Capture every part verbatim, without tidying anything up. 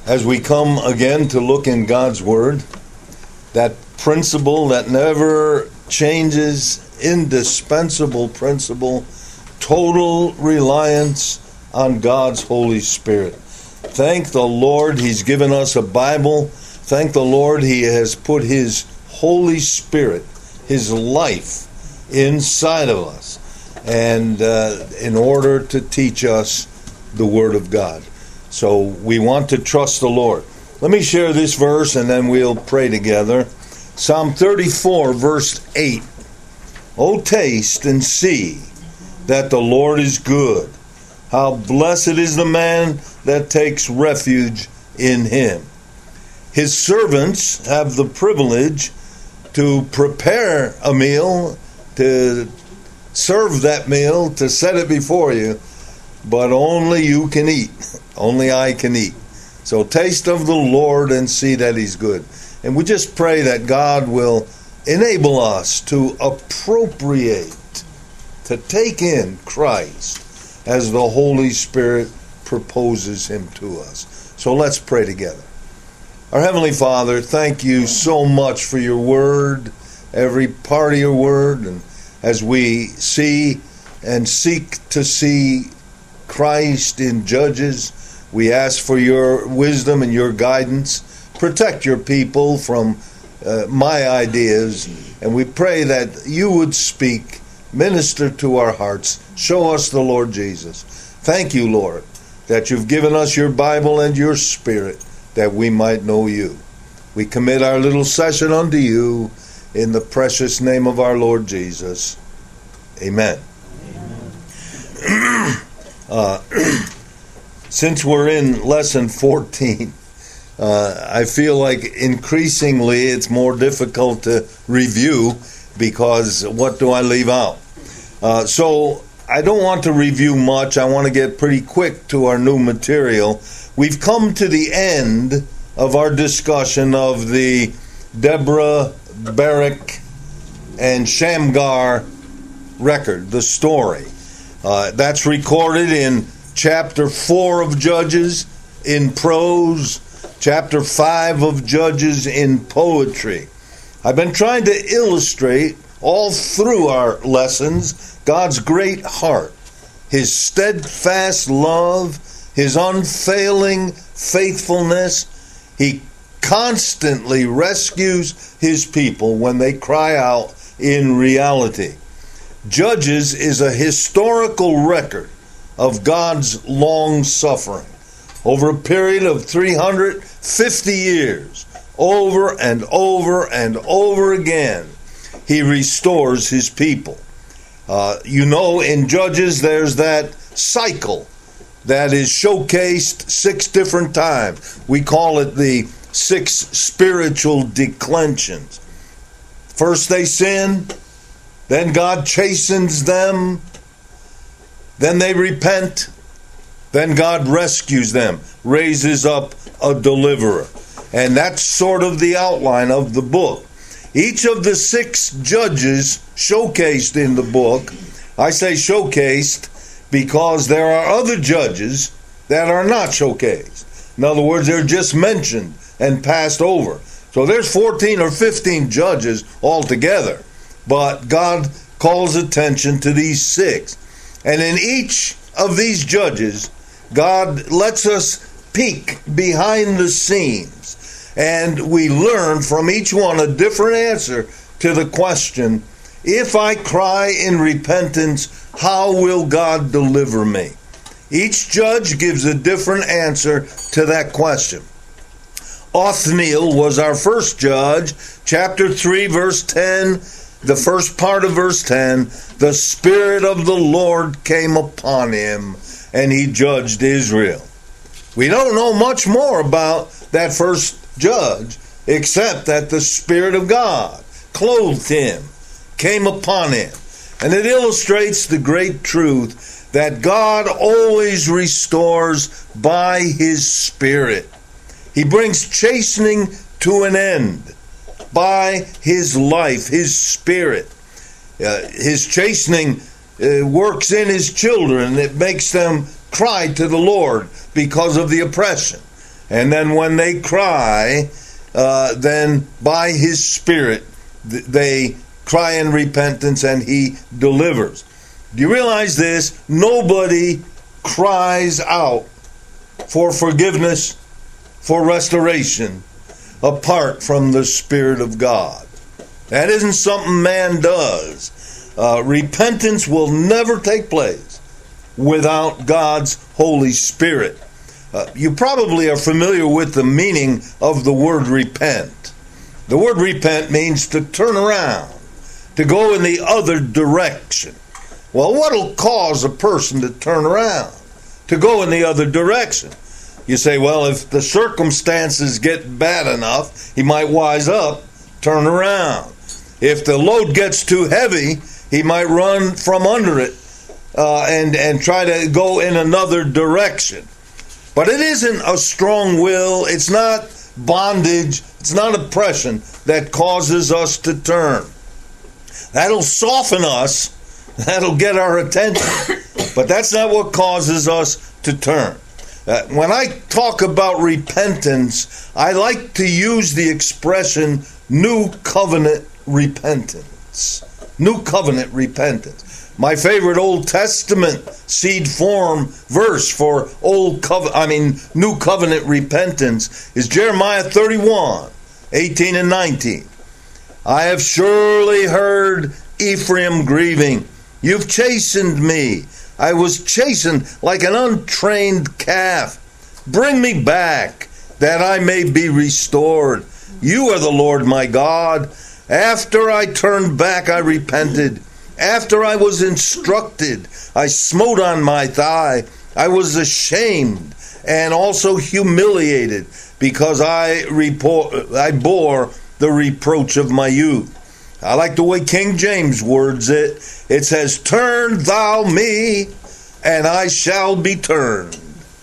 As we come again to look in God's Word, that principle that never changes, indispensable principle, total reliance on God's Holy Spirit. Thank the Lord He's given us a Bible. Thank the Lord He has put His Holy Spirit, His life, inside of us, and uh, in order to teach us the Word of God. So we want to trust the Lord. Let me share this verse and then we'll pray together. Psalm thirty-four, verse eight. O taste and see that the Lord is good. How blessed is the man that takes refuge in Him. His servants have the privilege to prepare a meal, to serve that meal, to set it before you, but only you can eat. Only I can eat. So taste of the Lord and see that He's good. And we just pray that God will enable us to appropriate, to take in Christ as the Holy Spirit proposes Him to us. So let's pray together. Our Heavenly Father, thank you so much for your word, every part of your word, and as we see and seek to see Christ in Judges, we ask for your wisdom and your guidance. Protect your people from uh, my ideas, and we pray that you would speak, minister to our hearts, show us the Lord Jesus. Thank you, Lord, that you've given us your Bible and your Spirit, that we might know you. We commit our little session unto you in the precious name of our Lord Jesus. Amen. Amen. uh, since we're in lesson fourteen, uh, I feel like increasingly it's more difficult to review because what do I leave out? Uh, so I don't want to review much. I want to get pretty quick to our new material. We've come to the end of our discussion of the Deborah, Barak, and Shamgar record, the story. Uh, that's recorded in chapter four of Judges in prose, chapter five of Judges in poetry. I've been trying to illustrate all through our lessons God's great heart, His steadfast love, His unfailing faithfulness. He constantly rescues His people when they cry out in reality. Judges is a historical record of God's long suffering. Over a period of three hundred fifty years, over and over and over again, He restores His people. Uh, you know, in Judges, there's that cycle that is showcased six different times. We call it the six spiritual declensions. First they sin, then God chastens them, then they repent, then God rescues them, raises up a deliverer. And that's sort of the outline of the book. Each of the six judges showcased in the book, I say showcased because there are other judges that are not showcased. In other words, they're just mentioned and passed over. So there's fourteen or fifteen judges altogether, but God calls attention to these six. And in each of these judges, God lets us peek behind the scenes, and we learn from each one a different answer to the question, if I cry in repentance, how will God deliver me? Each judge gives a different answer to that question. Othniel was our first judge, chapter three, verse ten, the first part of verse ten, the Spirit of the Lord came upon him, and he judged Israel. We don't know much more about that first judge, except that the Spirit of God clothed him, came upon him. And it illustrates the great truth that God always restores by His Spirit. He brings chastening to an end by His life, His Spirit. Uh, his chastening uh, works in His children. It makes them cry to the Lord because of the oppression. And then when they cry, uh, then by his Spirit, th- they cry in repentance and he delivers. Do you realize this? Nobody cries out for forgiveness, for restoration, apart from the Spirit of God. That isn't something man does. Uh, repentance will never take place without God's Holy Spirit. Uh, you probably are familiar with the meaning of the word repent. The word repent means to turn around, to go in the other direction. Well, what'll cause a person to turn around, to go in the other direction? You say, well, if the circumstances get bad enough, he might wise up, turn around. If the load gets too heavy, he might run from under it uh, and, and try to go in another direction. But it isn't a strong will. It's not bondage. It's not oppression that causes us to turn. That'll soften us. That'll get our attention. But that's not what causes us to turn. Uh, when I talk about repentance, I like to use the expression new covenant repentance. New covenant repentance. My favorite Old Testament seed form verse for old covenant, I mean new covenant repentance is Jeremiah thirty-one, eighteen and nineteen. I have surely heard Ephraim grieving. You've chastened me. I was chastened like an untrained calf. Bring me back, that I may be restored. You are the Lord my God. After I turned back, I repented. After I was instructed, I smote on my thigh. I was ashamed and also humiliated, because I report, I bore the reproach of my youth. I like the way King James words it. It says, turn thou me, and I shall be turned.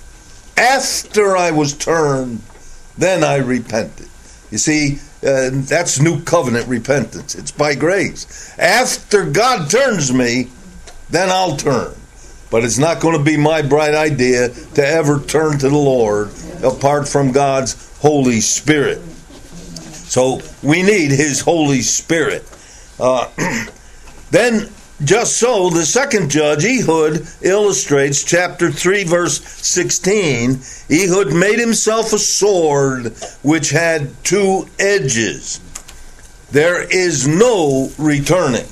After I was turned, then I repented. You see, uh, that's new covenant repentance. It's by grace. After God turns me, then I'll turn. But it's not going to be my bright idea to ever turn to the Lord apart from God's Holy Spirit. So we need His Holy Spirit. Uh, then, just so, the second judge, Ehud, illustrates chapter three, verse sixteen. Ehud made himself a sword which had two edges. There is no returning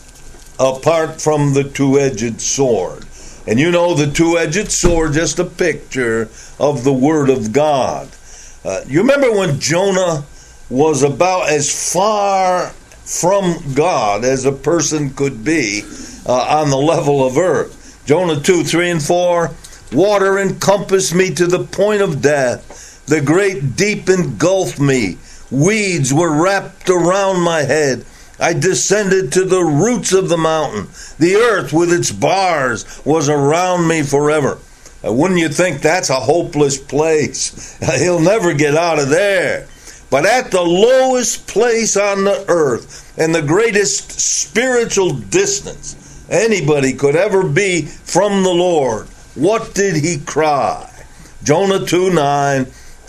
apart from the two-edged sword. And you know the two-edged sword, just a picture of the Word of God. Uh, you remember when Jonah was about as far from God as a person could be uh, on the level of earth? Jonah two, three, and four. Water encompassed me to the point of death. The great deep engulfed me. Weeds were wrapped around my head. I descended to the roots of the mountain. The earth with its bars was around me forever. Uh, wouldn't you think that's a hopeless place? He'll never get out of there. But at the lowest place on the earth and the greatest spiritual distance anybody could ever be from the Lord, what did he cry? Jonah two nine,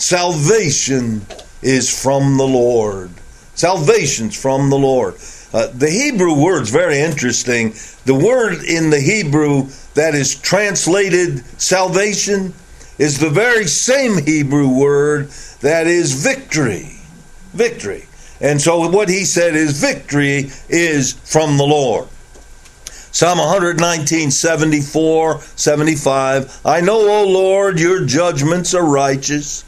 salvation is from the Lord. Salvation's from the Lord. Uh, the Hebrew word's very interesting. The word in the Hebrew that is translated salvation is the very same Hebrew word that is victory. Victory. And so what he said is victory is from the Lord. Psalm one nineteen, seventy-four, seventy-five. I know, O Lord, your judgments are righteous,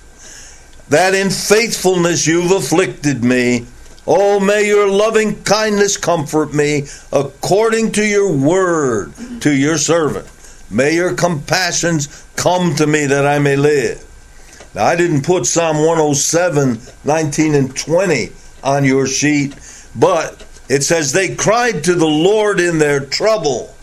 that in faithfulness you've afflicted me. Oh, may your loving kindness comfort me according to your word to your servant. May your compassions come to me that I may live. Now, I didn't put Psalm one oh seven, nineteen and twenty on your sheet, but it says, they cried to the Lord in their trouble.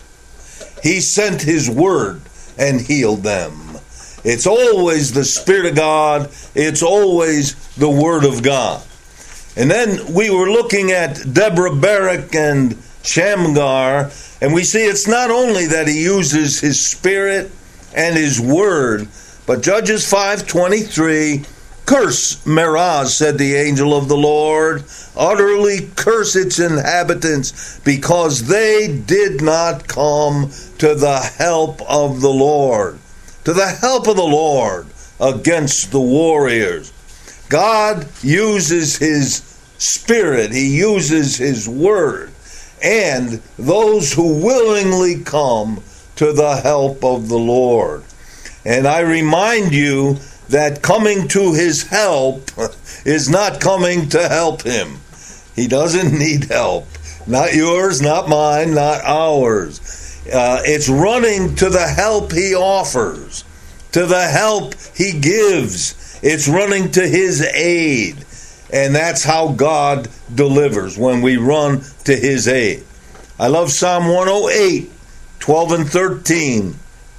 He sent his word and healed them. It's always the Spirit of God. It's always the Word of God. And then we were looking at Deborah Barak and Shamgar, and we see it's not only that he uses his Spirit and his Word, But Judges five twenty-three, curse Meroz, said the angel of the Lord, utterly curse its inhabitants, because they did not come to the help of the Lord, to the help of the Lord against the warriors. God uses his Spirit, he uses his word, and those who willingly come to the help of the Lord. And I remind you that coming to his help is not coming to help him. He doesn't need help. Not yours, not mine, not ours. Uh, it's running to the help he offers, to the help he gives. It's running to his aid. And that's how God delivers, when we run to his aid. I love Psalm one oh eight, twelve and thirteen.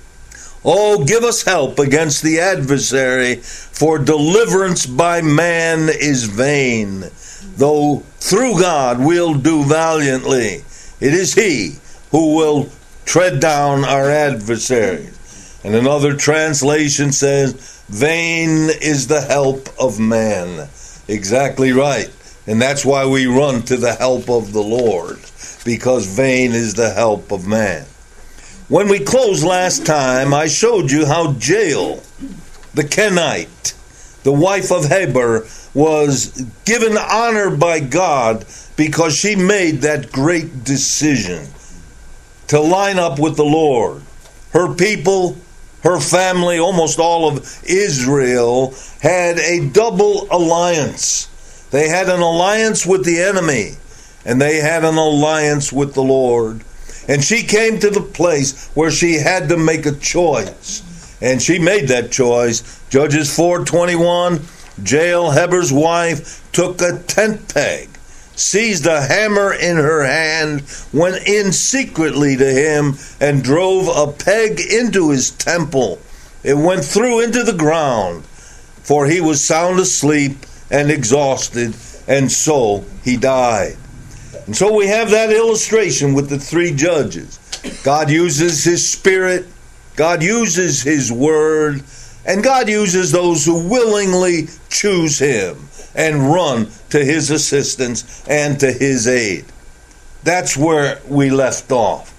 Oh, give us help against the adversary, for deliverance by man is vain. Though through God we'll do valiantly, it is he who will tread down our adversaries. And another translation says, vain is the help of man. Exactly right. And that's why we run to the help of the Lord, because vain is the help of man. When we closed last time, I showed you how Jael, the Kenite, the wife of Heber, was given honor by God because she made that great decision to line up with the Lord. Her people, her family, almost all of Israel, had a double alliance. They had an alliance with the enemy, and they had an alliance with the Lord. And she came to the place where she had to make a choice. And she made that choice. Judges four twenty-one, Jael, Heber's wife, took a tent peg, seized a hammer in her hand, went in secretly to him, and drove a peg into his temple. It went through into the ground, for he was sound asleep and exhausted, and so he died. And so we have that illustration with the three judges. God uses his Spirit, God uses his word, and God uses those who willingly choose him and run to his assistance and to his aid. That's where we left off.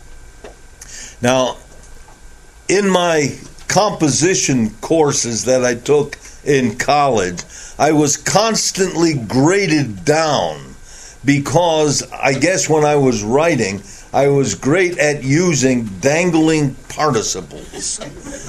Now, in my composition courses that I took in college, I was constantly graded down because I guess when I was writing, I was great at using dangling participles.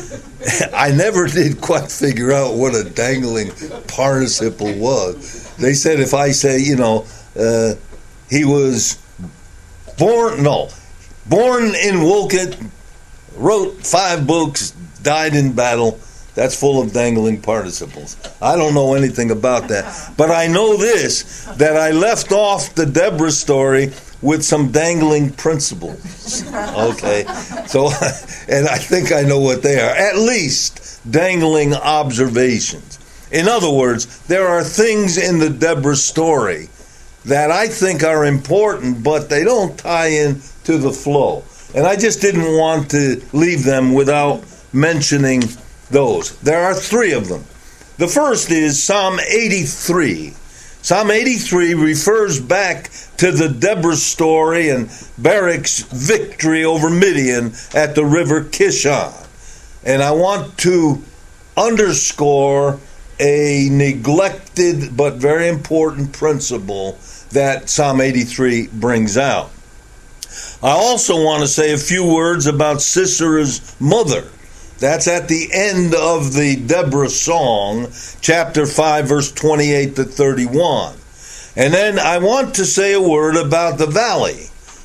I never did quite figure out what a dangling participle was. They said if I say, you know, uh, he was born, no, born in Wolcott, wrote five books, died in battle, that's full of dangling participles. I don't know anything about that. But I know this, that I left off the Deborah story with some dangling principles. Okay. So, and I think I know what they are. At least dangling observations. In other words, there are things in the Deborah story that I think are important, but they don't tie in to the flow. And I just didn't want to leave them without mentioning those. There are three of them. The first is Psalm eighty-three. Psalm eighty-three refers back to the Deborah story and Barak's victory over Midian at the river Kishon. And I want to underscore a neglected but very important principle that Psalm eighty-three brings out. I also want to say a few words about Sisera's mother. That's at the end of the Deborah song, chapter five, verse twenty-eight to thirty-one. And then I want to say a word about the valley,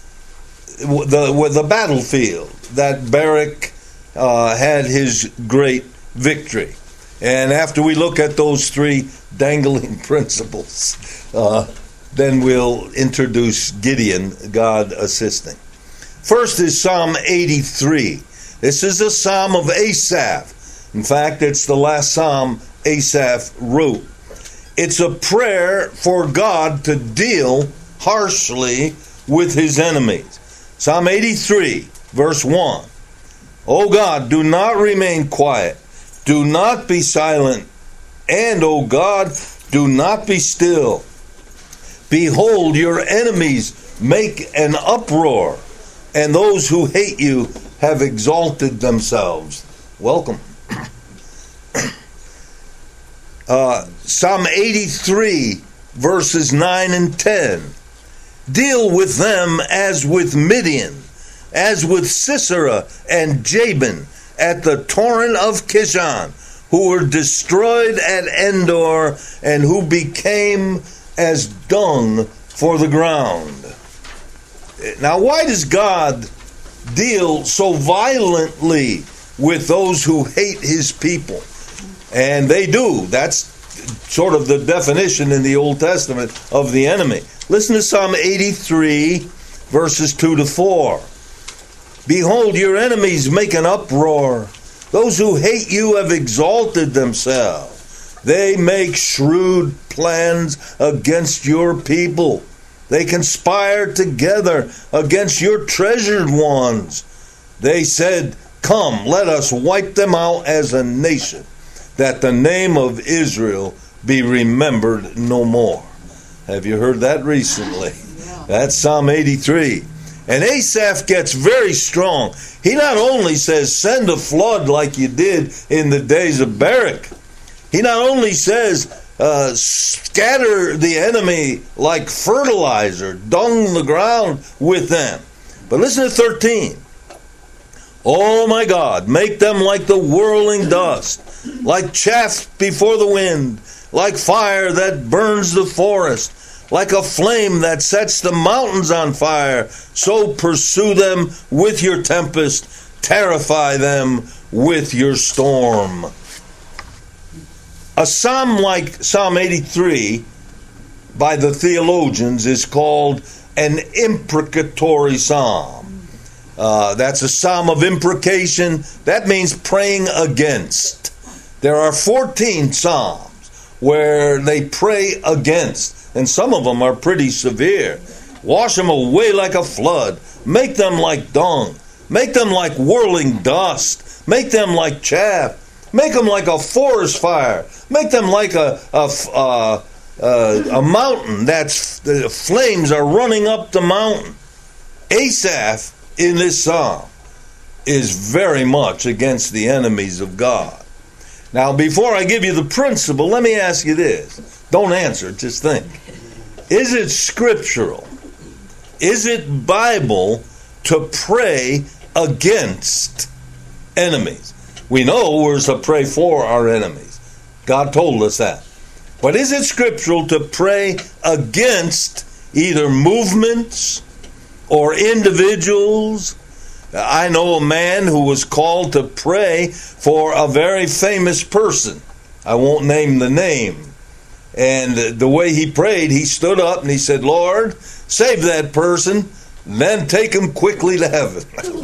the, the battlefield that Barak uh, had his great victory. And after we look at those three dangling principles, uh, then we'll introduce Gideon, God assisting. First is Psalm eighty-three. This is a psalm of Asaph. In fact, it's the last psalm Asaph wrote. It's a prayer for God to deal harshly with his enemies. Psalm eighty-three, verse one. O God, do not remain quiet. do not be silent, and, O God, do not be still. Behold, your enemies make an uproar, and those who hate you have exalted themselves. Welcome. Uh, Psalm eighty-three, verses nine and ten. Deal with them as with Midian, as with Sisera and Jabin at the torrent of Kishon, who were destroyed at Endor and who became as dung for the ground. Now, why does God deal so violently with those who hate his people? And they do. That's sort of the definition in the Old Testament of the enemy. Listen to Psalm eighty-three, verses two to four. Behold, your enemies make an uproar. Those who hate you have exalted themselves. They make shrewd plans against your people. They conspire together against your treasured ones. They said, come, let us wipe them out as a nation, that the name of Israel be remembered no more. Have you heard that recently? That's Psalm eighty-three. And Asaph gets very strong. He not only says, send a flood like you did in the days of Barak. He not only says, uh, scatter the enemy like fertilizer, dung the ground with them. But listen to thirteen. Oh my God, make them like the whirling dust, like chaff before the wind, like fire that burns the forest, like a flame that sets the mountains on fire. So pursue them with your tempest, terrify them with your storm. A psalm like Psalm eighty-three by the theologians is called an imprecatory psalm. Uh, that's a psalm of imprecation. That means praying against. There are fourteen psalms where they pray against, and some of them are pretty severe. Wash them away like a flood. Make them like dung. Make them like whirling dust. Make them like chaff. Make them like a forest fire. Make them like a a, a, a, a mountain that's the flames are running up the mountain. Asaph in this psalm is very much against the enemies of God. Now, before I give you the principle, let me ask you this. Don't answer, just think. Is it scriptural? Is it Bible to pray against enemies? We know we're to pray for our enemies. God told us that. But is it scriptural to pray against either movements or individuals? I know a man who was called to pray for a very famous person. I won't name the name. And the way he prayed, he stood up and he said, Lord, save that person, then take him quickly to heaven.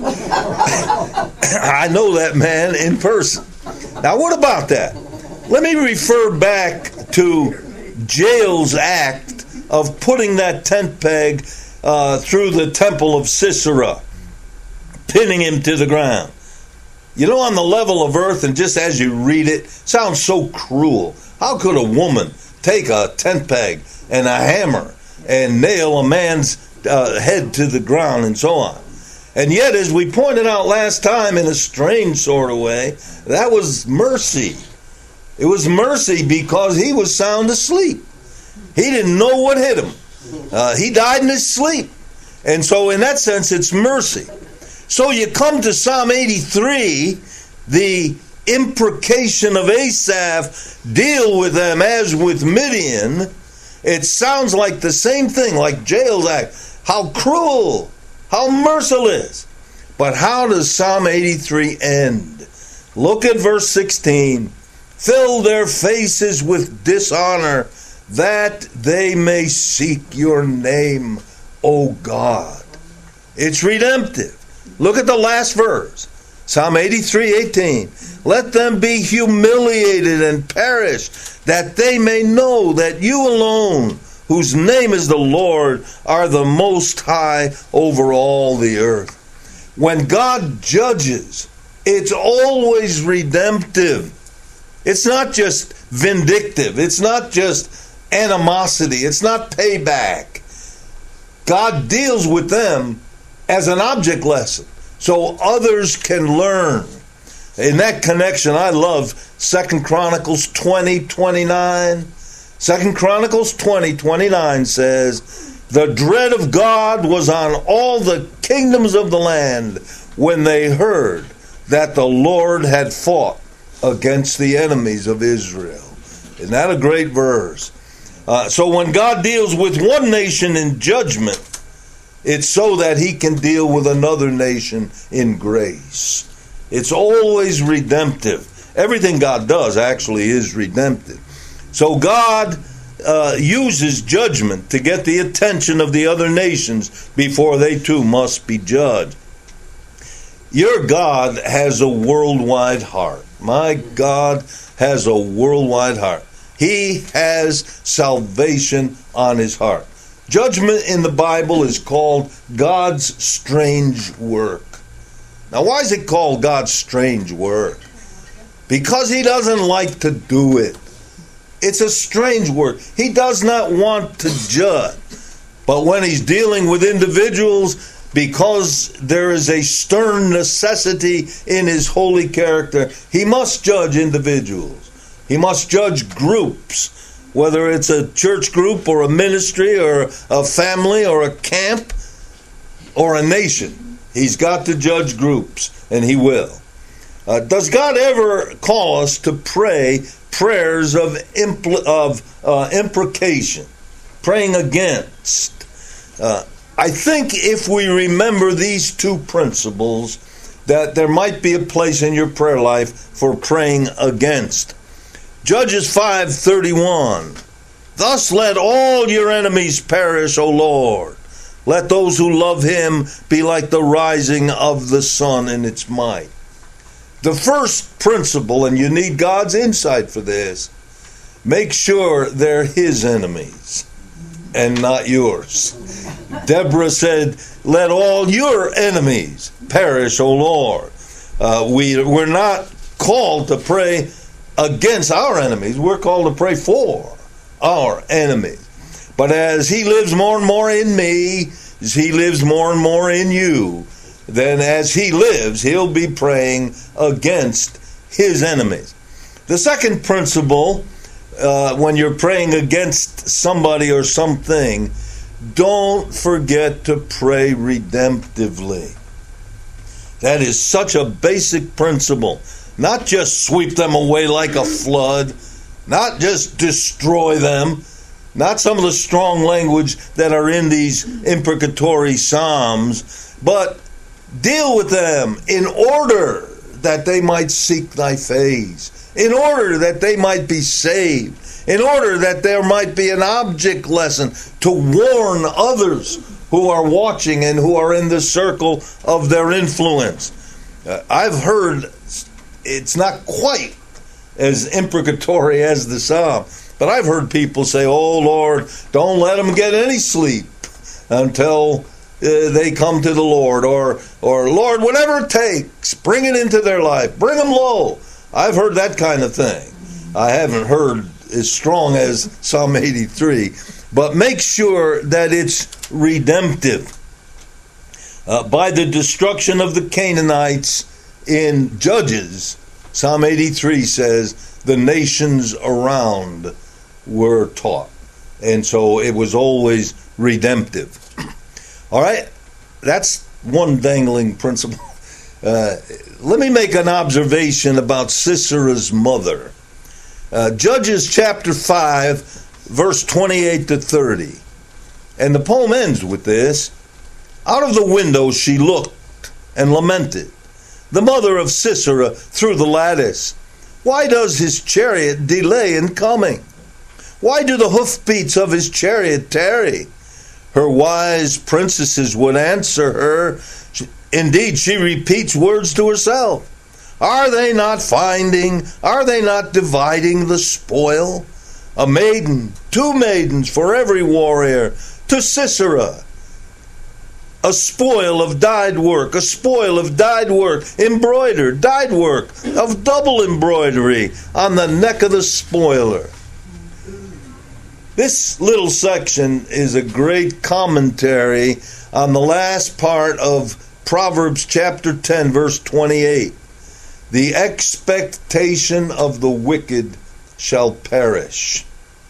I know that man in person. Now, what about that? Let me refer back to Jael's act of putting that tent peg uh, through the temple of Sisera, pinning him to the ground. You know, on the level of earth, and just as you read it, sounds so cruel. How could a woman take a tent peg and a hammer and nail a man's uh, head to the ground and so on? And yet, as we pointed out last time in a strange sort of way, that was mercy. It was mercy because he was sound asleep. He didn't know what hit him. Uh, he died in his sleep. And so in that sense, it's mercy. So you come to Psalm eighty-three, the imprecation of Asaph, deal with them as with Midian. It sounds like the same thing, like Jael's act. How cruel, how merciless. But how does Psalm eighty-three end? Look at verse sixteen. Fill their faces with dishonor, that they may seek your name, O God. It's redemptive. Look at the last verse. Psalm eighty-three eighteen. Let them be humiliated and perish, that they may know that you alone, whose name is the Lord, are the most high over all the earth. When God judges, it's always redemptive. It's not just vindictive. It's not just animosity. It's not payback. God deals with them as an object lesson so others can learn. In that connection, I love Second Chronicles twenty twenty-nine. Second Chronicles twenty twenty-nine says, "The dread of God was on all the kingdoms of the land when they heard that the Lord had fought against the enemies of Israel." Isn't that a great verse? Uh, so when God deals with one nation in judgment, it's so that he can deal with another nation in grace. It's always redemptive. Everything God does actually is redemptive. So God uh, uses judgment to get the attention of the other nations before they too must be judged. Your God has a worldwide heart. My God has a worldwide heart. He has salvation on his heart. Judgment in the Bible is called God's strange work. Now, why is it called God's strange work? Because he doesn't like to do it. It's a strange work. He does not want to judge. But when he's dealing with individuals, because there is a stern necessity in his holy character, he must judge individuals. He must judge groups, whether it's a church group or a ministry or a family or a camp or a nation. He's got to judge groups, and he will. Uh, does God ever call us to pray prayers of, impl- of uh, imprecation, praying against? Uh, I think if we remember these two principles, that there might be a place in your prayer life for praying against. Judges five thirty-one. "Thus let all your enemies perish, O Lord. Let those who love him be like the rising of the sun in its might." The first principle, and you need God's insight for this, make sure they're his enemies and not yours. Deborah said, "Let all your enemies perish, O Lord." Uh, we, we're not called to pray against our enemies. We're called to pray for our enemies. But as he lives more and more in me, as he lives more and more in you, then as he lives, he'll be praying against his enemies. The second principle, uh, when you're praying against somebody or something, don't forget to pray redemptively. That is such a basic principle. Not just sweep them away like a flood, not just destroy them, not some of the strong language that are in these imprecatory psalms, but deal with them in order that they might seek thy face, in order that they might be saved, in order that there might be an object lesson to warn others who are watching and who are in the circle of their influence. Uh, I've heard it's not quite as imprecatory as the psalm, but I've heard people say, "Oh Lord, don't let them get any sleep until uh, they come to the Lord," or, or "Lord, whatever it takes, bring it into their life, bring them low." I've heard that kind of thing. I haven't heard as strong as Psalm eighty-three, but make sure that it's redemptive. Uh, by the destruction of the Canaanites in Judges, Psalm eighty-three says the nations around were taught. And so it was always redemptive. All right, that's one dangling principle. Uh, let me make an observation about Sisera's mother. Uh, Judges chapter five, verse twenty-eight to thirty. And the poem ends with this. "Out of the window she looked and lamented, the mother of Sisera through the lattice. Why does his chariot delay in coming? Why do the hoofbeats of his chariot tarry?" Her wise princesses would answer her. Indeed, she repeats words to herself. "Are they not finding, are they not dividing the spoil? A maiden, two maidens for every warrior, to Sisera. A spoil of dyed work, a spoil of dyed work, embroidered, dyed work, of double embroidery on the neck of the spoiler. This little section is a great commentary on the last part of Proverbs chapter ten, verse twenty-eight. The expectation of the wicked shall perish.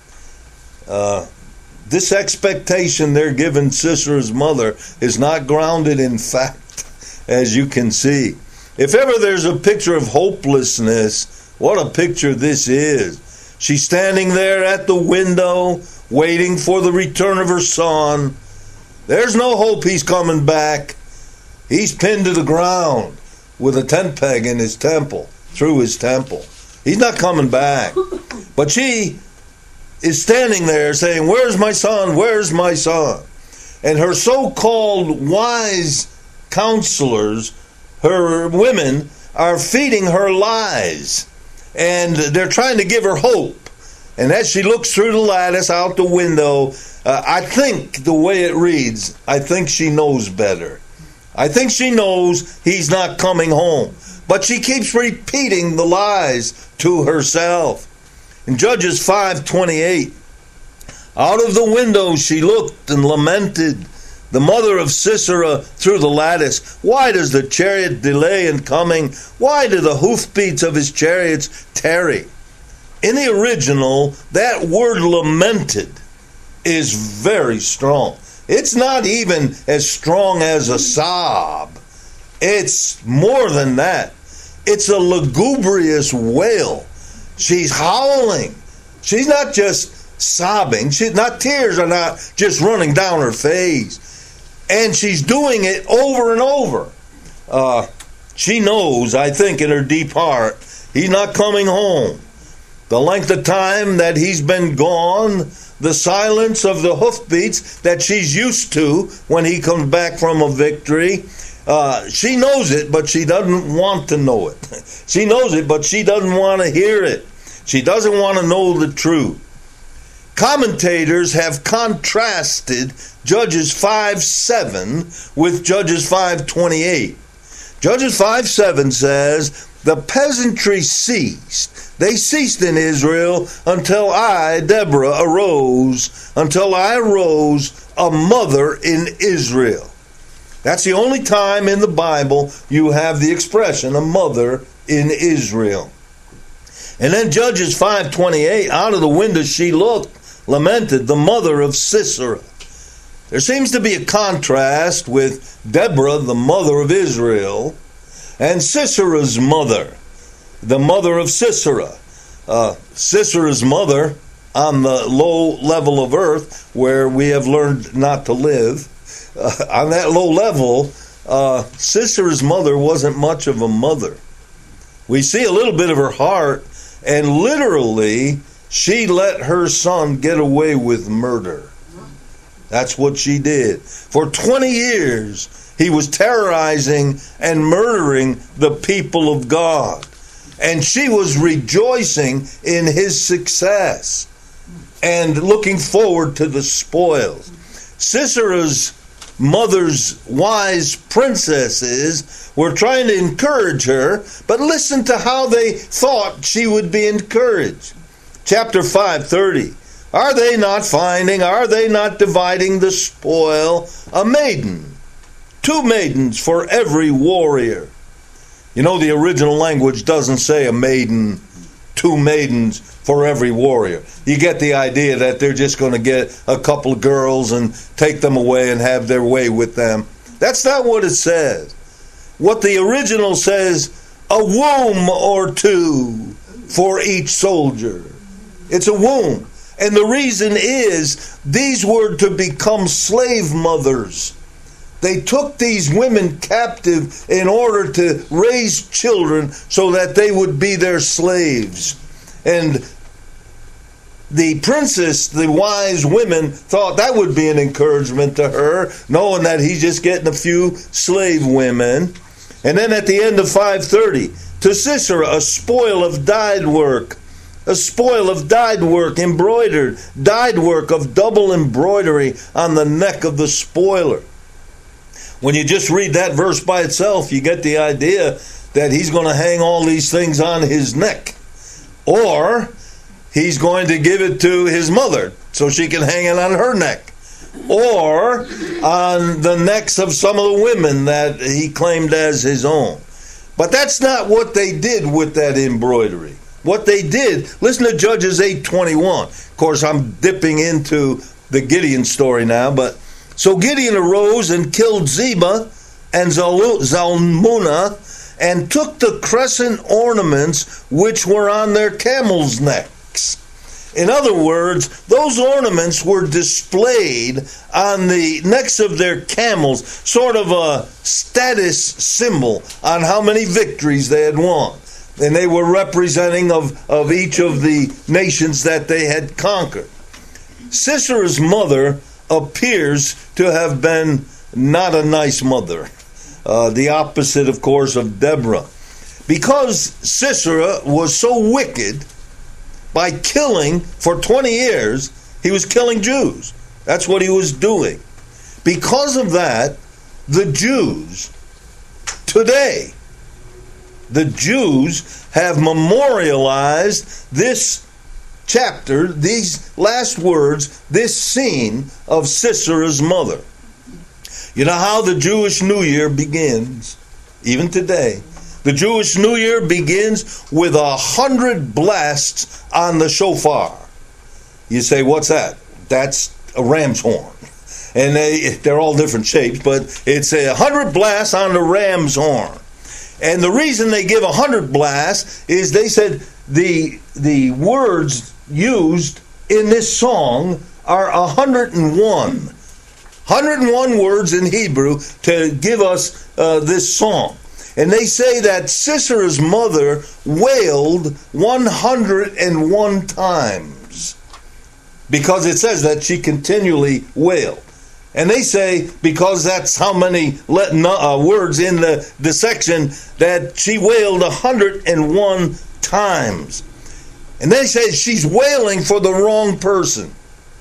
Uh, This expectation they're giving Sisera's mother is not grounded in fact, as you can see. If ever there's a picture of hopelessness, what a picture this is. She's standing there at the window, waiting for the return of her son. There's no hope he's coming back. He's pinned to the ground with a tent peg in his temple, through his temple. He's not coming back. But she is standing there saying, "Where's my son? Where's my son?" And her so-called wise counselors, her women, are feeding her lies. And they're trying to give her hope. And as she looks through the lattice out the window, uh, I think the way it reads, I think she knows better. I think she knows he's not coming home. But she keeps repeating the lies to herself. In Judges five twenty-eight, out of the window she looked and lamented, the mother of Sisera through the lattice. Why does the chariot delay in coming? Why do the hoofbeats of his chariots tarry? In the original, that word lamented is very strong. It's not even as strong as a sob. It's more than that. It's a lugubrious wail. She's howling. She's not just sobbing. She's not, tears are not just running down her face. And she's doing it over and over. Uh, she knows, I think, in her deep heart, he's not coming home. The length of time that he's been gone, the silence of the hoofbeats that she's used to when he comes back from a victory, uh, she knows it, but she doesn't want to know it. She knows it, but she doesn't want to hear it. She doesn't want to know the truth. Commentators have contrasted Judges five seven with Judges five twenty-eight. Judges five seven says, the peasantry ceased. They ceased in Israel until I, Deborah, arose, until I arose a mother in Israel. That's the only time in the Bible you have the expression, a mother in Israel. And then Judges five twenty-eight, out of the window she looked, lamented, the mother of Sisera. There seems to be a contrast with Deborah, the mother of Israel, and Sisera's mother, the mother of Sisera. Uh, Sisera's mother on the low level of earth where we have learned not to live. Uh, on that low level, uh, Sisera's mother wasn't much of a mother. We see a little bit of her heart, and literally, she let her son get away with murder. That's what she did. For twenty years, he was terrorizing and murdering the people of God. And she was rejoicing in his success and looking forward to the spoils. Sisera's mother's wise princesses were trying to encourage her, but listen to how they thought she would be encouraged. Chapter five thirty. Are they not finding, are they not dividing the spoil? A maiden, two maidens for every warrior. You know, the original language doesn't say a maiden, two maidens for every warrior. You get the idea that they're just going to get a couple of girls and take them away and have their way with them. That's not what it says. What the original says, a womb or two for each soldier. It's a womb. And the reason is, these were to become slave mothers. They took these women captive in order to raise children so that they would be their slaves. And the princess, the wise women, thought that would be an encouragement to her, knowing that he's just getting a few slave women. And then at the end of five thirty, to Sisera, a spoil of dyed work. A spoil of dyed work, embroidered, dyed work of double embroidery on the neck of the spoiler. When you just read that verse by itself, you get the idea that he's going to hang all these things on his neck. Or he's going to give it to his mother so she can hang it on her neck. Or on the necks of some of the women that he claimed as his own. But that's not what they did with that embroidery. What they did, listen to Judges eight twenty-one. Of course, I'm dipping into the Gideon story now, but so Gideon arose and killed Zebah and Zalmunna and took the crescent ornaments which were on their camels' necks. In other words, those ornaments were displayed on the necks of their camels, sort of a status symbol on how many victories they had won. And they were representing of, of each of the nations that they had conquered. Sisera's mother appears to have been not a nice mother. Uh, the opposite, of course, of Deborah. Because Sisera was so wicked, by killing for twenty years, he was killing Jews. That's what he was doing. Because of that, the Jews today, the Jews have memorialized this chapter, these last words, this scene of Sisera's mother. You know how the Jewish New Year begins, even today. The Jewish New Year begins with a hundred blasts on the shofar. You say, what's that? That's a ram's horn. And they, they're all different shapes, but it's a hundred blasts on the ram's horn. And the reason they give a hundred blasts is they said the the words used in this song are a hundred and one. Hundred and one words in Hebrew to give us uh, this song. And they say that Sisera's mother wailed one hundred and one times. Because it says that she continually wailed. And they say, because that's how many uh, words in the, the section, that she wailed one hundred and one times. And they say she's wailing for the wrong person.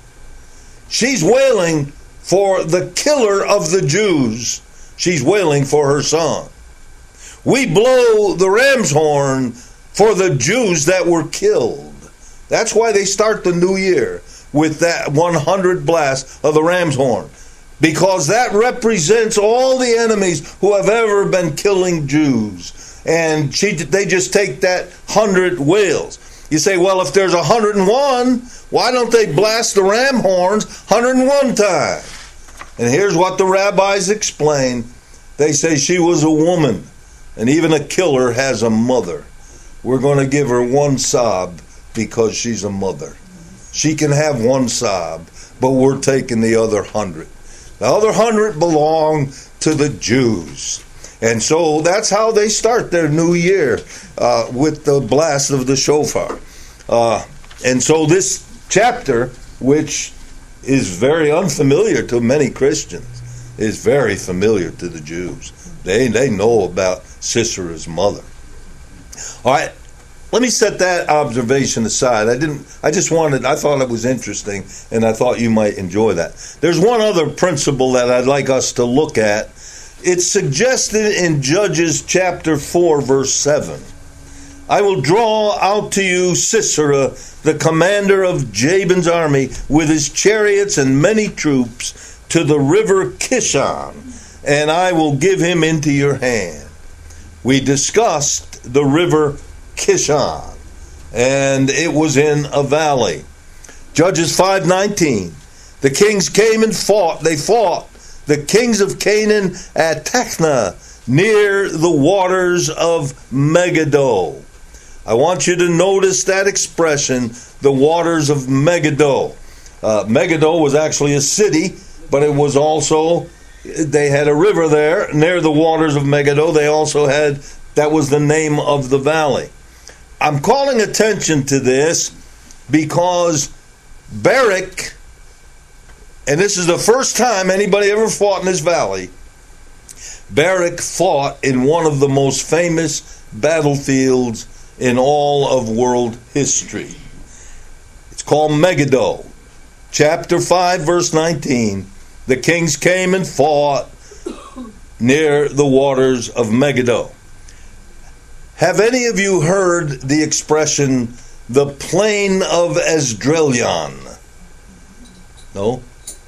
She's wailing for the killer of the Jews. She's wailing for her son. We blow the ram's horn for the Jews that were killed. That's why they start the new year with that one hundred blast of the ram's horn. Because that represents all the enemies who have ever been killing Jews. And she, they just take that hundred wails. You say, well, if there's one hundred and one, why don't they blast the ram horns one hundred and one times? And here's what the rabbis explain. They say she was a woman, and even a killer has a mother. We're going to give her one sob because she's a mother. She can have one sob, but we're taking the other hundred. The other hundred belong to the Jews. And so that's how they start their new year, uh, with the blast of the shofar. Uh, and so this chapter, which is very unfamiliar to many Christians, is very familiar to the Jews. They, they know about Sisera's mother. All right. Let me set that observation aside. I didn't. I just wanted. I thought it was interesting, and I thought you might enjoy that. There's one other principle that I'd like us to look at. It's suggested in Judges chapter four, verse seven. I will draw out to you Sisera, the commander of Jabin's army, with his chariots and many troops, to the river Kishon, and I will give him into your hand. We discussed the river Kishon, and it was in a valley. Judges five nineteen. The kings came and fought. They fought the kings of Canaan at Techna, near the waters of Megiddo. I want you to notice that expression, the waters of Megiddo. Uh, Megiddo was actually a city, but it was also, they had a river there near the waters of Megiddo. They also had, that was the name of the valley. I'm calling attention to this because Barak, and this is the first time anybody ever fought in this valley, Barak fought in one of the most famous battlefields in all of world history. It's called Megiddo. Chapter five, verse nineteen. The kings came and fought near the waters of Megiddo. Have any of you heard the expression, the plain of Esdraelon? No?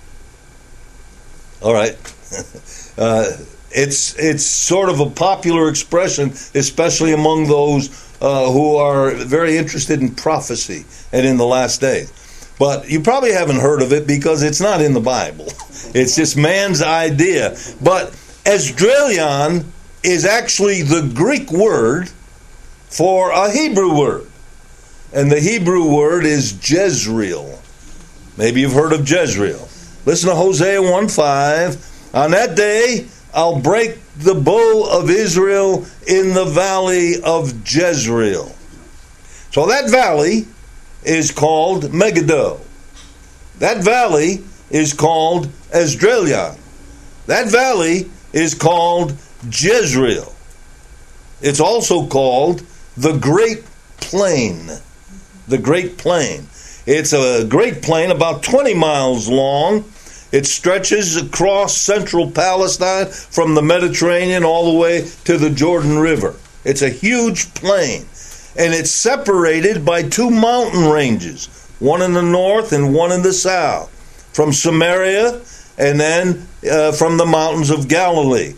All right. uh, it's it's sort of a popular expression, especially among those uh, who are very interested in prophecy and in the last days. But you probably haven't heard of it because it's not in the Bible. It's just man's idea. But Esdraelon is actually the Greek word for a Hebrew word. And the Hebrew word is Jezreel. Maybe you've heard of Jezreel. Listen to Hosea one five. On that day, I'll break the bow of Israel in the valley of Jezreel. So that valley is called Megiddo. That valley is called Esdraelon. That valley is called Jezreel. It's also called the Great Plain. The Great Plain. It's a great plain about twenty miles long. It stretches across central Palestine from the Mediterranean all the way to the Jordan River. It's a huge plain. And it's separated by two mountain ranges, one in the north and one in the south, from Samaria and then uh, from the mountains of Galilee.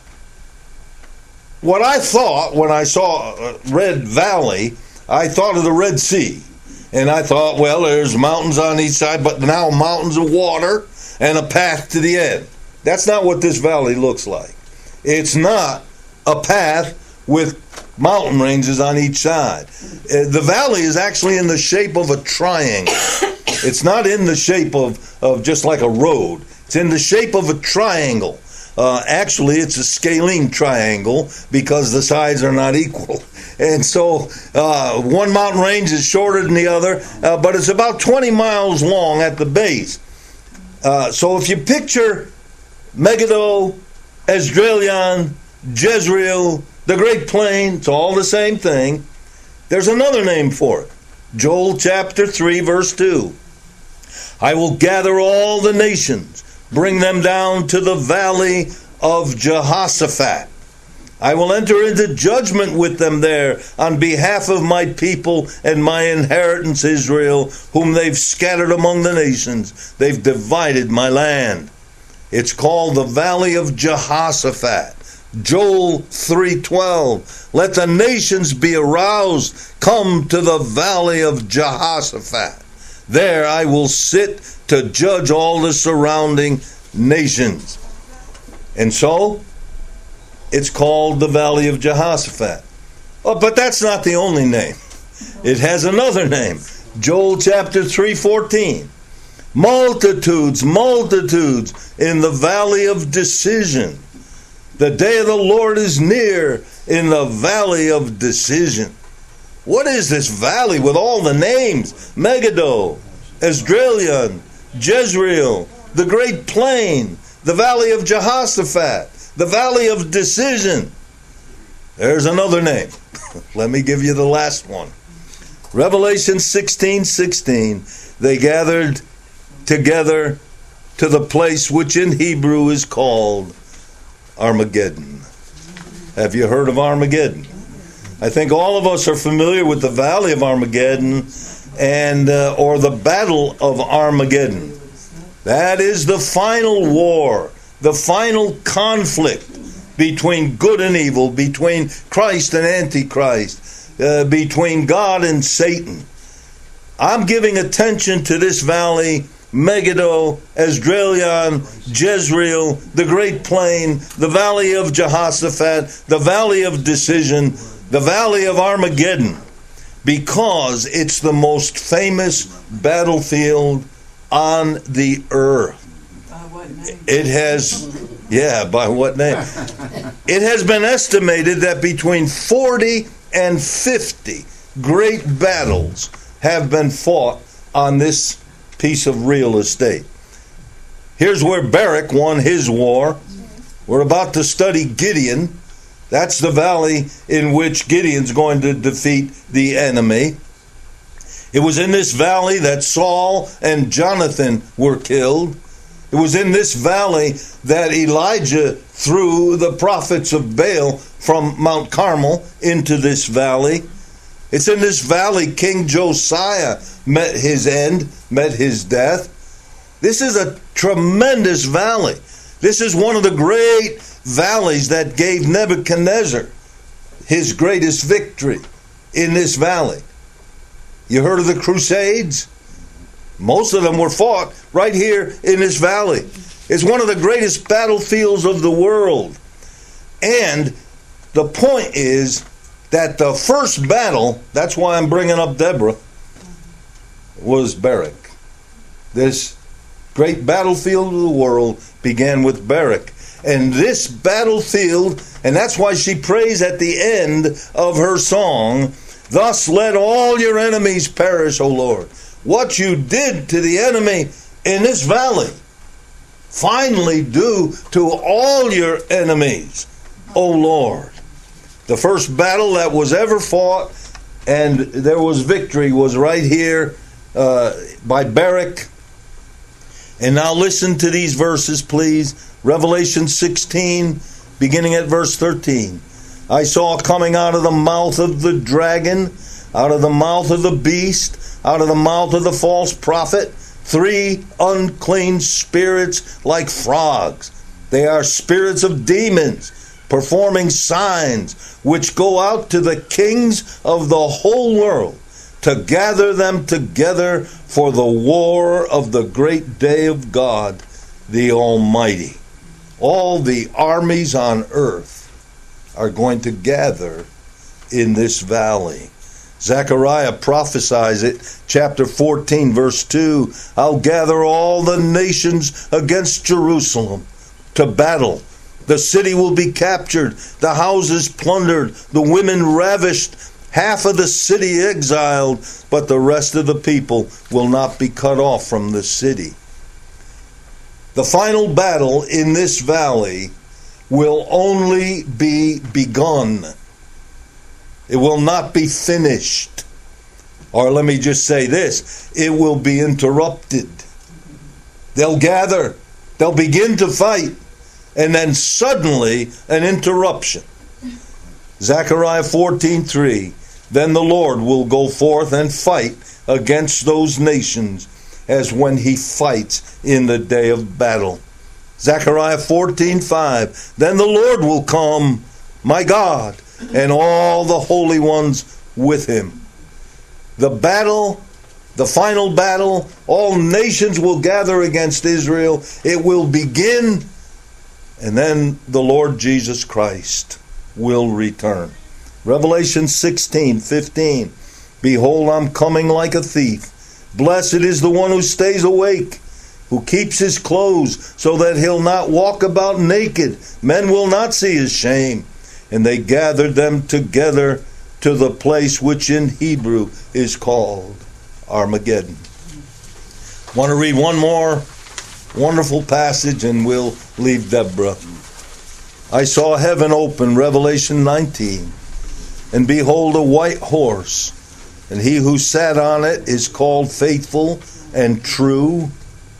What I thought when I saw uh, Red Valley, I thought of the Red Sea. And I thought, well, there's mountains on each side, but now mountains of water and a path to the end. That's not what this valley looks like. It's not a path with mountain ranges on each side. The valley is actually in the shape of a triangle. It's not in the shape of, of just like a road. It's in the shape of a triangle. Uh, actually, it's a scalene triangle because the sides are not equal. And so uh, one mountain range is shorter than the other, uh, but it's about twenty miles long at the base. Uh, so if you picture Megiddo, Esdraelon, Jezreel, the Great Plain, it's all the same thing. There's another name for it. Joel chapter three, verse two. I will gather all the nations, bring them down to the valley of Jehoshaphat. I will enter into judgment with them there on behalf of my people and my inheritance Israel, whom they've scattered among the nations. They've divided my land. It's called the Valley of Jehoshaphat. Joel three twelve. Let the nations be aroused. Come to the Valley of Jehoshaphat. There I will sit to judge all the surrounding nations. And so, it's called the Valley of Jehoshaphat. Oh, but that's not the only name. It has another name. Joel chapter three fourteen. Multitudes, multitudes in the valley of decision. The day of the Lord is near in the valley of decision. What is this valley with all the names? Megiddo, Esdraelon, Jezreel, the Great Plain, the Valley of Jehoshaphat, the Valley of Decision. There's another name. Let me give you the last one. Revelation sixteen sixteen. They gathered together to the place which in Hebrew is called Armageddon. Have you heard of Armageddon? I think all of us are familiar with the Valley of Armageddon and uh, or the Battle of Armageddon. That is the final war, the final conflict between good and evil, between Christ and Antichrist, uh, between God and Satan. I'm giving attention to this valley, Megiddo, Esdraelon, Jezreel, the Great Plain, the Valley of Jehoshaphat, the Valley of Decision, the Valley of Armageddon, because it's the most famous battlefield on the earth. By what name? It has, yeah, by what name? It has been estimated that between forty and fifty great battles have been fought on this piece of real estate. Here's where Barak won his war. We're about to study Gideon. That's the valley in which Gideon's going to defeat the enemy. It was in this valley that Saul and Jonathan were killed. It was in this valley that Elijah through the prophets of Baal from Mount Carmel into this valley. It's in this valley King Josiah met his end, met his death. This is a tremendous valley. This is one of the great valleys that gave Nebuchadnezzar his greatest victory in this valley. You heard of the Crusades? Most of them were fought right here in this valley. It's one of the greatest battlefields of the world. And the point is that the first battle, that's why I'm bringing up Deborah, was Barak. This great battlefield of the world began with Barak. And this battlefield, and that's why she prays at the end of her song, "Thus let all your enemies perish, O Lord." What you did to the enemy in this valley, finally do to all your enemies, O Lord. The first battle that was ever fought, and there was victory, was right here uh, by Barak. And now listen to these verses, please. Revelation sixteen, beginning at verse thirteen. "I saw coming out of the mouth of the dragon, out of the mouth of the beast, out of the mouth of the false prophet, three unclean spirits like frogs. They are spirits of demons, performing signs, which go out to the kings of the whole world, to gather them together for the war of the great day of God, the Almighty." All the armies on earth are going to gather in this valley. Zechariah prophesies it, chapter fourteen, verse two. "I'll gather all the nations against Jerusalem to battle. The city will be captured, the houses plundered, the women ravished, half of the city exiled, but the rest of the people will not be cut off from the city." The final battle in this valley will only be begun. It will not be finished. Or let me just say this, it will be interrupted. They'll gather, they'll begin to fight, and then suddenly an interruption. Zechariah fourteen three. "Then the Lord will go forth and fight against those nations as when he fights in the day of battle." Zechariah fourteen five. "Then the Lord will come, my God, and all the holy ones with him." The battle, the final battle, all nations will gather against Israel. It will begin, and then the Lord Jesus Christ will return. Revelation sixteen fifteen. "Behold, I'm coming like a thief. Blessed is the one who stays awake, who keeps his clothes, so that he'll not walk about naked. Men will not see his shame." And they gathered them together to the place which in Hebrew is called Armageddon. I want to read one more wonderful passage and we'll leave Deborah. "I saw heaven open," Revelation nineteen, "and behold a white horse, and he who sat on it is called Faithful and True,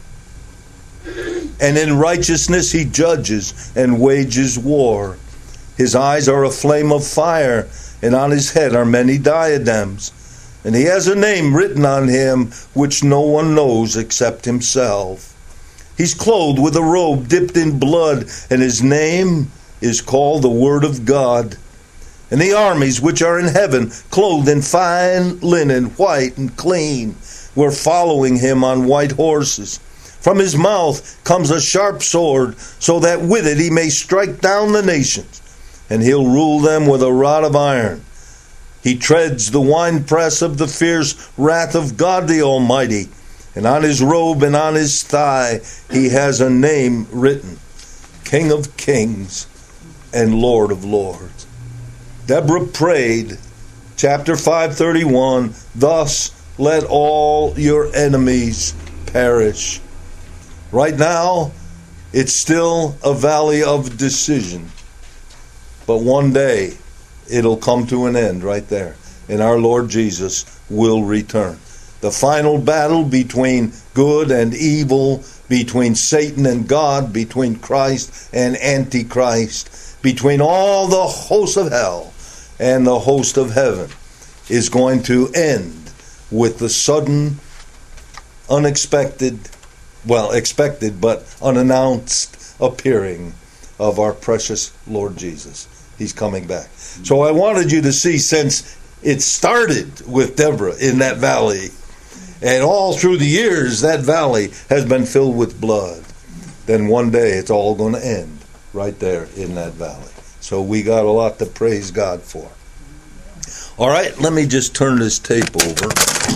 and in righteousness he judges and wages war. His eyes are a flame of fire, and on his head are many diadems. And he has a name written on him which no one knows except himself. He's clothed with a robe dipped in blood, and his name is called the Word of God. And the armies which are in heaven, clothed in fine linen, white and clean, were following him on white horses. From his mouth comes a sharp sword, so that with it he may strike down the nations, and he'll rule them with a rod of iron. He treads the winepress of the fierce wrath of God the Almighty, and on his robe and on his thigh he has a name written, King of Kings and Lord of Lords." Deborah prayed, chapter five thirty-one, "Thus let all your enemies perish." Right now, it's still a valley of decision. But one day, it'll come to an end right there. And our Lord Jesus will return. The final battle between good and evil between Satan and God, between Christ and Antichrist, between all the hosts of hell and the host of heaven, is going to end with the sudden, unexpected, well, expected but unannounced appearing of our precious Lord Jesus. He's coming back. So I wanted you to see, since it started with Deborah in that valley, and all through the years that valley has been filled with blood, then one day it's all going to end right there in that valley. So we got a lot to praise God for. All right, let me just turn this tape over.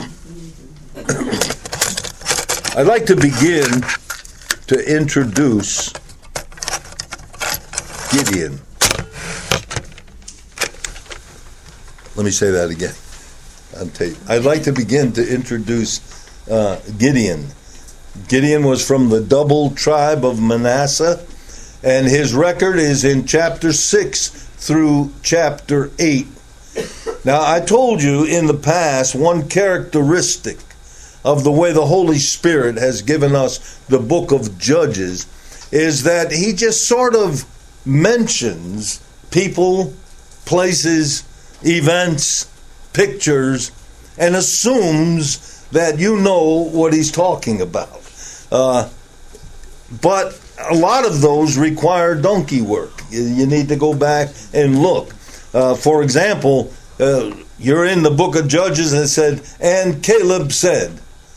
I'd like to begin to introduce Gideon. Let me say that again on tape. I'd like to begin to introduce uh, Gideon. Gideon was from the double tribe of Manasseh, and his record is in chapter six through chapter eight. Now, I told you in the past, one characteristic of the way the Holy Spirit has given us the book of Judges is that he just sort of mentions people, places, events, pictures, and assumes that you know what he's talking about. Uh, but a lot of those require donkey work. You need to go back and look. Uh, for example, uh, you're in the book of Judges and it said, and Caleb said.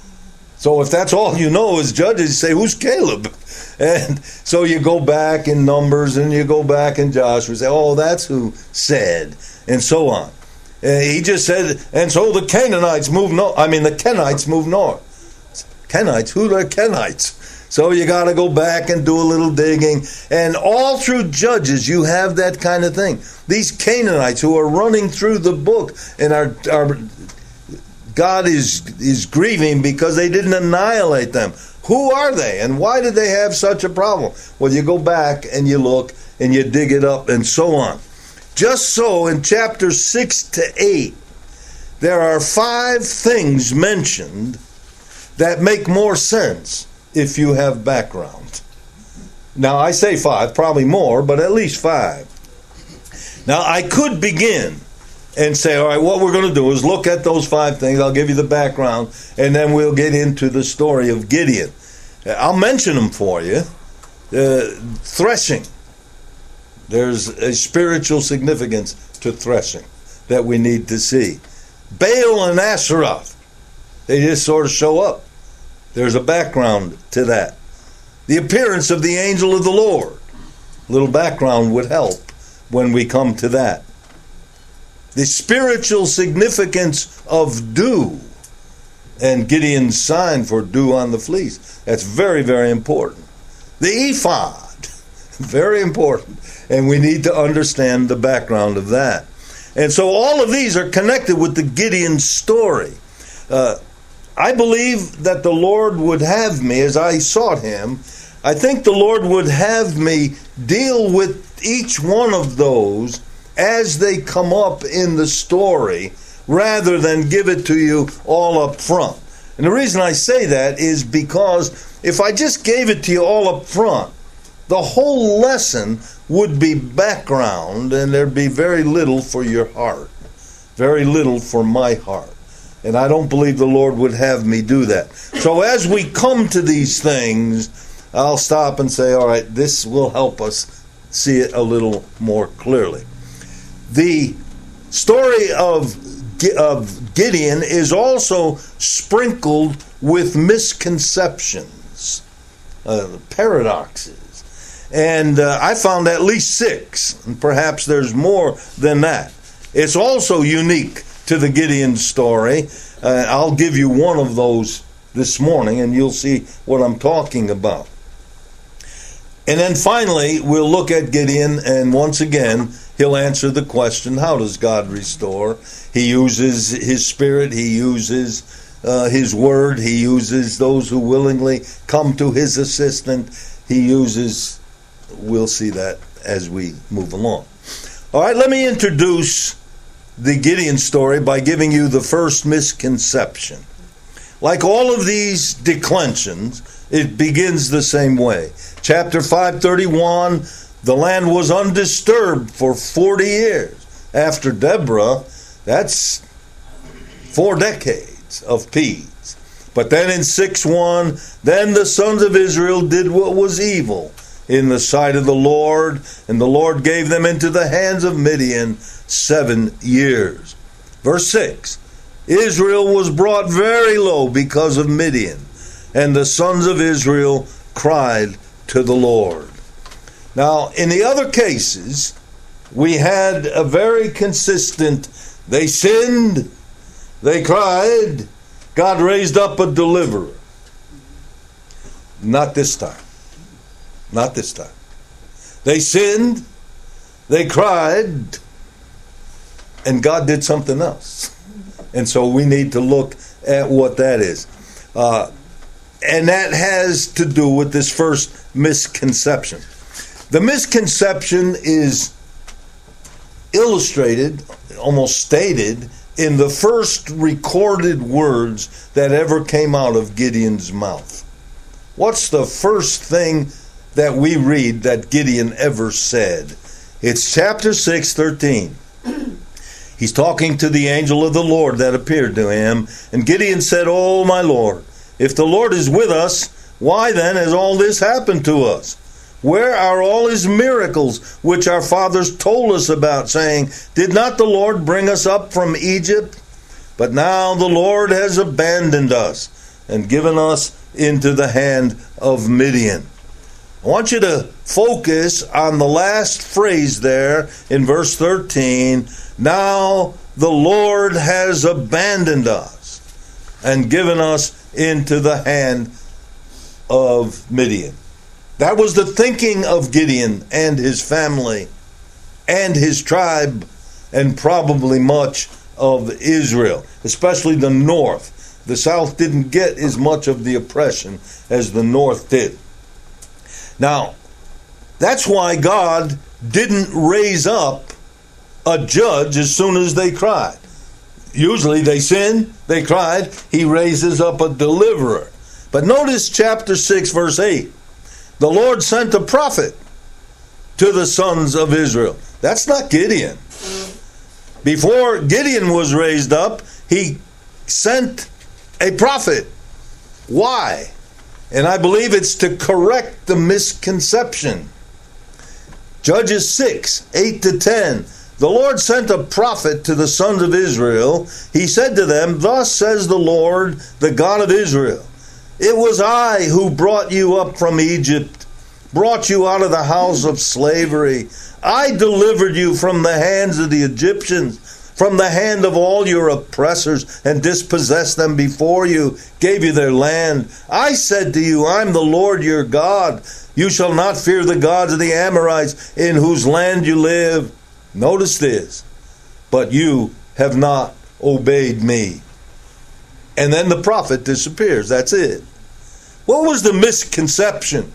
So if that's all you know is Judges, you say, who's Caleb? And so you go back in Numbers and you go back in Joshua and say, oh, that's who said, and so on. Uh, he just said, and so the Canaanites moved north. I mean, the Kenites moved north. Kenites? Who are the Kenites? So you got to go back and do a little digging. And all through Judges, you have that kind of thing. These Canaanites who are running through the book and are, are God is is grieving because they didn't annihilate them. Who are they, and why did they have such a problem? Well, you go back and you look and you dig it up and so on. Just so in chapter six to eight, there are five things mentioned that make more sense if you have background. Now, I say five, probably more, but at least five. Now, I could begin and say, all right, what we're going to do is look at those five things. I'll give you the background, and then we'll get into the story of Gideon. I'll mention them for you. Uh, threshing. There's a spiritual significance to threshing that we need to see. Baal and Asheroth. They just sort of show up. There's a background to that. The appearance of the angel of the Lord. A little background would help when we come to that. The spiritual significance of dew and Gideon's sign for dew on the fleece. That's very, very important. The ephod, very important. And we need to understand the background of that. And so all of these are connected with the Gideon story. Uh, I believe that the Lord would have me, as I sought him, I think the Lord would have me deal with each one of those as they come up in the story, rather than give it to you all up front. And the reason I say that is because if I just gave it to you all up front, the whole lesson would be background, and there'd be very little for your heart. Very little for my heart. And I don't believe the Lord would have me do that. So as we come to these things, I'll stop and say, all right, this will help us see it a little more clearly. The story of, of Gideon is also sprinkled with misconceptions, uh, paradoxes. And uh, I found at least six, and perhaps there's more than that. It's also unique to the Gideon story. Uh, I'll give you one of those this morning, and you'll see what I'm talking about. And then finally, we'll look at Gideon, and once again, he'll answer the question, how does God restore? He uses his spirit, he uses uh, his word, he uses those who willingly come to his assistance, he uses, we'll see that as we move along. All right, let me introduce the Gideon story by giving you the first misconception. Like all of these declensions, it begins the same way. Chapter five thirty-one, the land was undisturbed for forty years. After Deborah, that's four decades of peace. But then in six one, then the sons of Israel did what was evil in the sight of the Lord, and the Lord gave them into the hands of Midian seven years. Verse six, Israel was brought very low because of Midian, and the sons of Israel cried to the Lord. Now, in the other cases, we had a very consistent, they sinned, they cried, God raised up a deliverer. Not this time. Not this time. They sinned, they cried, and God did something else. And so we need to look at what that is. Uh, and that has to do with this first misconception. The misconception is illustrated, almost stated, in the first recorded words that ever came out of Gideon's mouth. What's the first thing that we read that Gideon ever said? It's chapter six, thirteen. He's talking to the angel of the Lord that appeared to him. And Gideon said, "Oh, my Lord, if the Lord is with us, why then has all this happened to us? Where are all his miracles which our fathers told us about, saying, did not the Lord bring us up from Egypt? But now the Lord has abandoned us and given us into the hand of Midian." I want you to focus on the last phrase there in verse thirteen. Now the Lord has abandoned us and given us into the hand of Midian. That was the thinking of Gideon and his family and his tribe and probably much of Israel, especially the north. The south didn't get as much of the oppression as the north did. Now, that's why God didn't raise up a judge as soon as they cried. Usually they sinned, they cried, he raises up a deliverer. But notice chapter six, verse eight. The Lord sent a prophet to the sons of Israel. That's not Gideon. Before Gideon was raised up, he sent a prophet. Why? And I believe it's to correct the misconception. Judges six, eight to ten. The Lord sent a prophet to the sons of Israel. He said to them, "Thus says the Lord, the God of Israel, it was I who brought you up from Egypt, brought you out of the house of slavery. I delivered you from the hands of the Egyptians, from the hand of all your oppressors, and dispossessed them before you, gave you their land. I said to you, I'm the Lord your God. You shall not fear the gods of the Amorites in whose land you live." Notice this. "But you have not obeyed me." And then the prophet disappears. That's it. What was the misconception?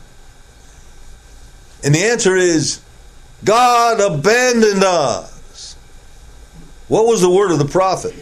And the answer is, God abandoned us. What was the word of the prophet?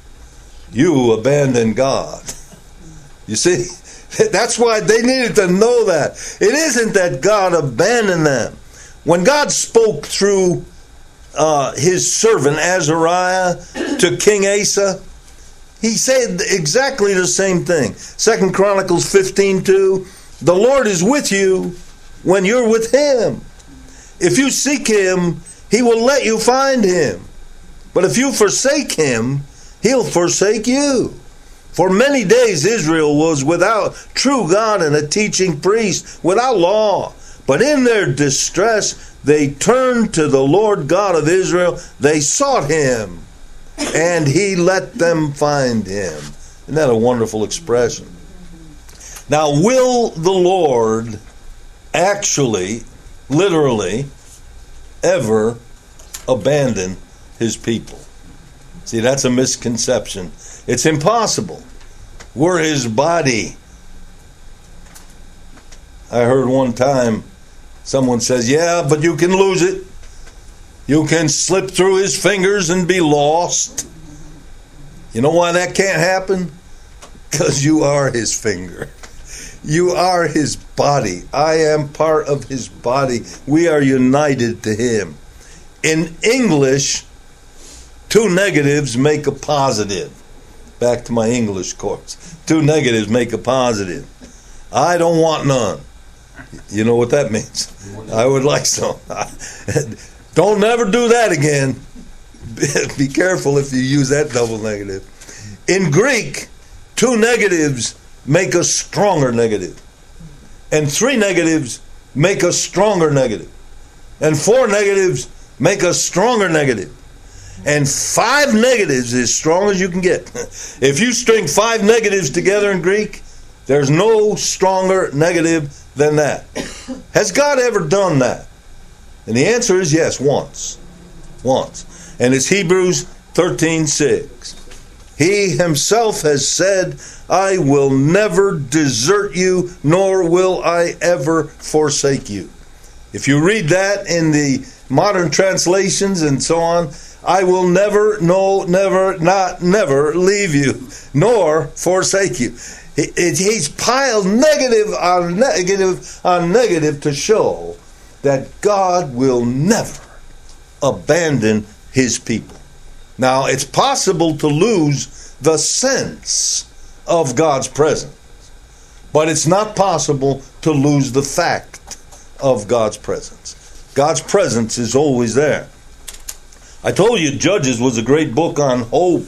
You abandoned God. You see, that's why they needed to know that. It isn't that God abandoned them. When God spoke through uh, his servant Azariah to King Asa, he said exactly the same thing. Second Chronicles fifteen two, the Lord is with you when you're with him. If you seek him, he will let you find him. But if you forsake him, he'll forsake you. For many days Israel was without true God and a teaching priest, without law. But in their distress, they turned to the Lord God of Israel. They sought him, and he let them find him. Isn't that a wonderful expression? Now, will the Lord actually, literally, ever abandon his people? See, that's a misconception. It's impossible. We're his body. I heard one time someone says, yeah, but you can lose it. You can slip through his fingers and be lost. You know why that can't happen? because you are his finger. You are his body. I am part of his body. We are united to him. In English, two negatives make a positive. Back to my English course. Two negatives make a positive. I don't want none. You know what that means? I would like some. Don't never do that again. Be careful if you use that double negative. In Greek, two negatives make a stronger negative. And three negatives make a stronger negative. And four negatives make a stronger negative. And five negatives is as strong as you can get. If you string five negatives together in Greek, there's no stronger negative than that. Has God ever done that? And the answer is yes, once. Once. And it's Hebrews thirteen six. He himself has said, I will never desert you, nor will I ever forsake you. If you read that in the modern translations and so on, I will never, no, never, not, never leave you, nor forsake you. He's piled negative on negative on negative to show that God will never abandon his people. Now, it's possible to lose the sense of God's presence, but it's not possible to lose the fact of God's presence. God's presence is always there. I told you Judges was a great book on hope.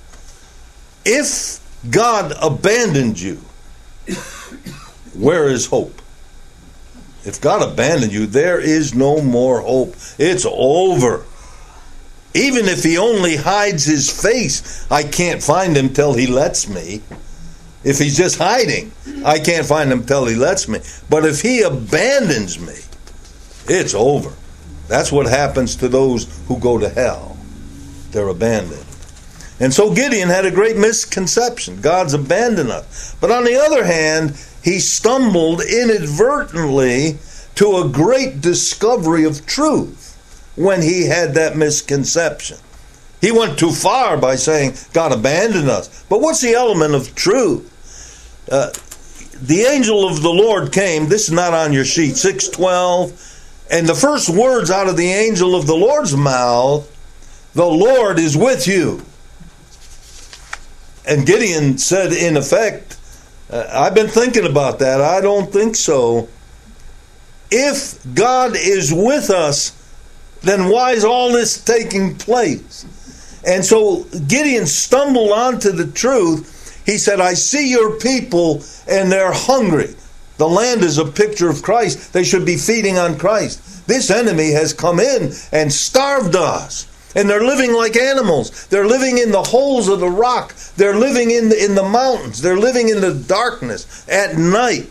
If God abandoned you, where is hope? If God abandoned you, there is no more hope. It's over. Even if he only hides his face, I can't find him till he lets me. If he's just hiding, I can't find him till he lets me. But if he abandons me, it's over. That's what happens to those who go to hell. They're abandoned. And so Gideon had a great misconception. God's abandoned us. But on the other hand, he stumbled inadvertently to a great discovery of truth when he had that misconception. He went too far by saying God abandoned us. But what's the element of truth? Uh, the angel of the Lord came. This is not on your sheet. six twelve. And the first words out of the angel of the Lord's mouth, the Lord is with you. And Gideon said, in effect, uh, I've been thinking about that. I don't think so. If God is with us, then why is all this taking place? And so Gideon stumbled onto the truth. He said, I see your people and they're hungry. The land is a picture of Christ. They should be feeding on Christ. This enemy has come in and starved us. And they're living like animals. They're living in the holes of the rock. They're living in the, in the mountains. They're living in the darkness at night.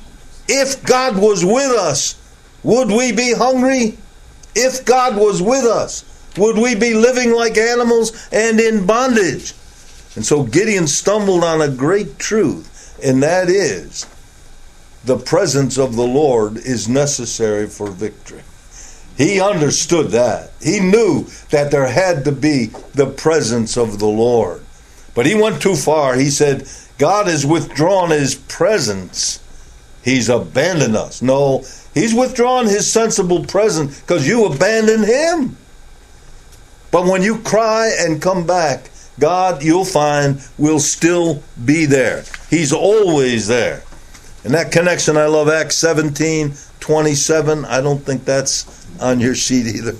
If God was with us, would we be hungry? If God was with us, would we be living like animals and in bondage? And so Gideon stumbled on a great truth, and that is, the presence of the Lord is necessary for victory. He understood that. He knew that there had to be the presence of the Lord. But he went too far. He said, God has withdrawn his presence. He's abandoned us. No, he's withdrawn his sensible presence because you abandoned him. But when you cry and come back, God, you'll find, will still be there. He's always there. In that connection, I love Acts seventeen twenty-seven. I don't think that's on your sheet either.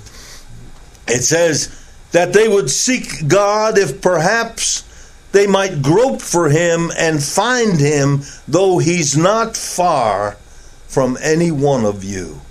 It says that they would seek God if perhaps they might grope for him and find him, though he's not far from any one of you.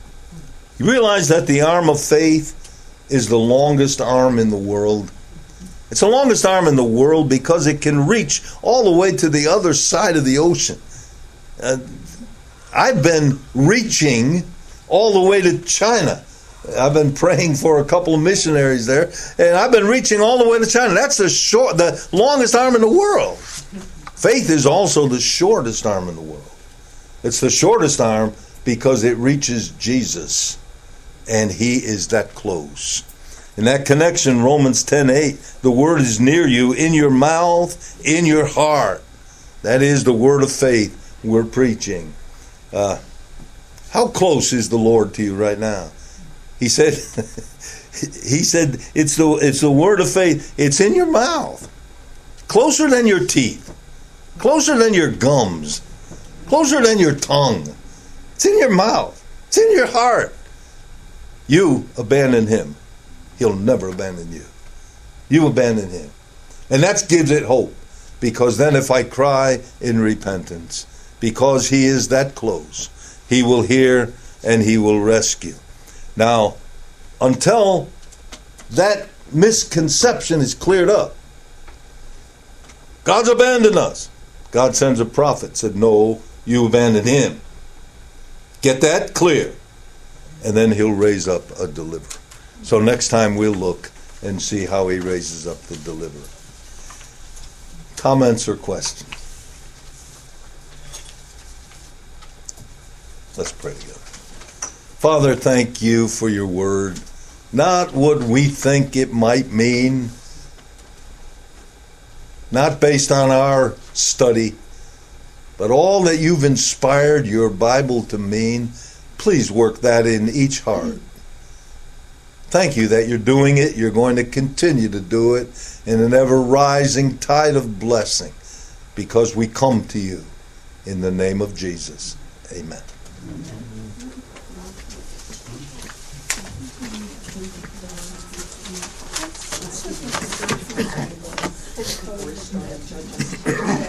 You realize that the arm of faith is the longest arm in the world? It's the longest arm in the world because it can reach all the way to the other side of the ocean. Uh, I've been reaching all the way to China. I've been praying for a couple of missionaries there, and I've been reaching all the way to China. That's the short, the longest arm in the world. Faith is also the shortest arm in the world. It's the shortest arm because it reaches Jesus, and he is that close. In that connection, Romans ten eight, the word is near you, in your mouth, in your heart. That is the word of faith we're preaching. Uh, how close is the Lord to you right now? He said, he said, it's the, it's the word of faith. It's in your mouth. Closer than your teeth. Closer than your gums. Closer than your tongue. It's in your mouth. It's in your heart. You abandon him. He'll never abandon you. You abandon him. And that gives it hope. Because then if I cry in repentance, because he is that close, he will hear and he will rescue. Now, until that misconception is cleared up, God's abandoned us. God sends a prophet, said, no, you abandoned him. Get that clear. And then he'll raise up a deliverer. So next time we'll look and see how he raises up the deliverer. Comments or questions? Let's pray together. Father, thank you for your word. Not what we think it might mean. Not based on our study. But all that you've inspired your Bible to mean, please work that in each heart. Thank you that you're doing it. You're going to continue to do it in an ever-rising tide of blessing because we come to you in the name of Jesus. Amen. Amen.